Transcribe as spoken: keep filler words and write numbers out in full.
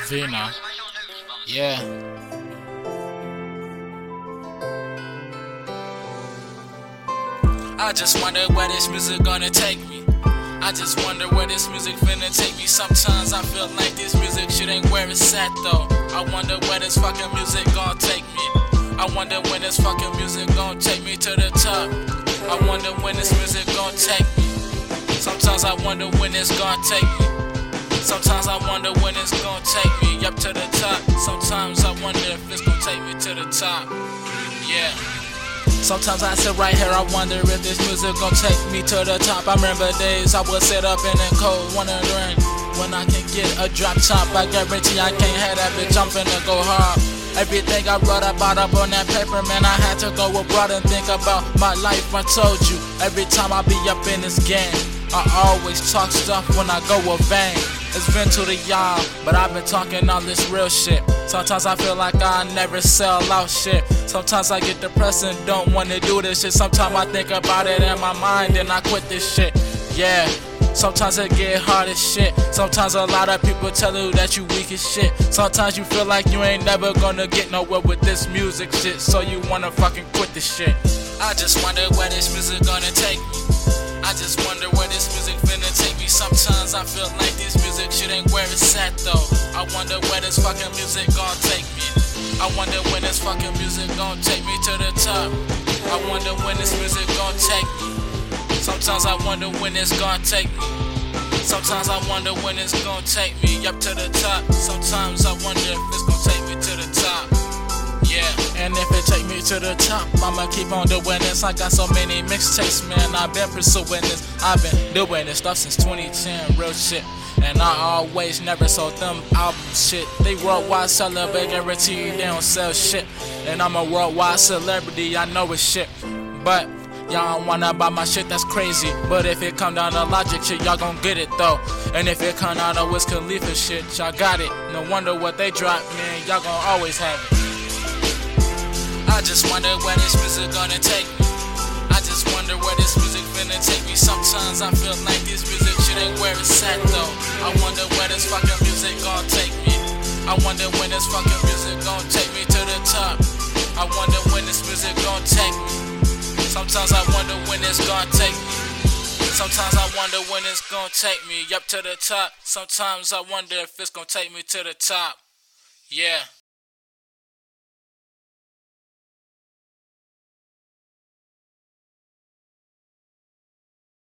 Vina. Yeah. I just wonder where this music gonna take me. I just wonder where this music finna take me. Sometimes I feel like this music shit ain't where it's at though. I wonder where this fucking music gonna take me. I wonder when this fucking music gonna take me to the top. I wonder when this music gonna take me. Sometimes I wonder when it's gonna take me. Sometimes I wonder when it's gonna take me up to the top. Sometimes I wonder if it's gonna take me to the top. Yeah. Sometimes I sit right here, I wonder if this music gon' take me to the top. I remember days I would sit up in the cold, wondering when I can get a drop top. I guarantee I can't have that bitch, I'm finna go hard. Everything I wrote about up on that paper, man, I had to go abroad and think about my life. I told you, every time I be up in this game, I always talk stuff when I go a vain. It's been to the y'all, but I've been talking all this real shit. Sometimes I feel like I never sell out shit. Sometimes I get depressed and don't wanna do this shit. Sometimes I think about it in my mind and I quit this shit. Yeah. Sometimes it get hard as shit. Sometimes a lot of people tell you that you weak as shit. Sometimes you feel like you ain't never gonna get nowhere with this music shit, so you wanna fucking quit this shit. I just wonder where this music gonna take me. I just wonder where this music finna take me. Sometimes I feel like this music shit ain't where it's at though. I wonder where this fucking music gonna take me. I wonder when this fucking music gonna take me to the top. I wonder when this music gonna take me. Sometimes I wonder when it's gonna take me. Sometimes I wonder when it's gonna take me up to the top. Sometimes I wonder if it's gonna take me to the top. Yeah, and if it take me to the top, I'ma keep on doing this. I got so many mixtapes, man, I've been pursuing this. I've been doing this stuff since twenty ten, real shit. And I always never sold them album shit. They worldwide seller, but guarantee they don't sell shit. And I'm a worldwide celebrity, I know it's shit. But y'all don't wanna buy my shit, that's crazy. But if it come down to logic shit, y'all gon' get it though. And if it come down to Wiz Khalifa shit, y'all got it. No wonder what they drop, man, y'all gon' always have it. I just wonder where this music gonna take me. I just wonder where this music finna take me. Sometimes I feel like this music shit ain't where it's at though. I wonder where this fucking music gonna take me. I wonder when this fucking music gonna take me to the top. I wonder when this music gonna take me. Sometimes I wonder when it's gonna take me. Sometimes I wonder when it's gonna take me up to the top. Sometimes I wonder if it's gonna take me to the top. Yeah.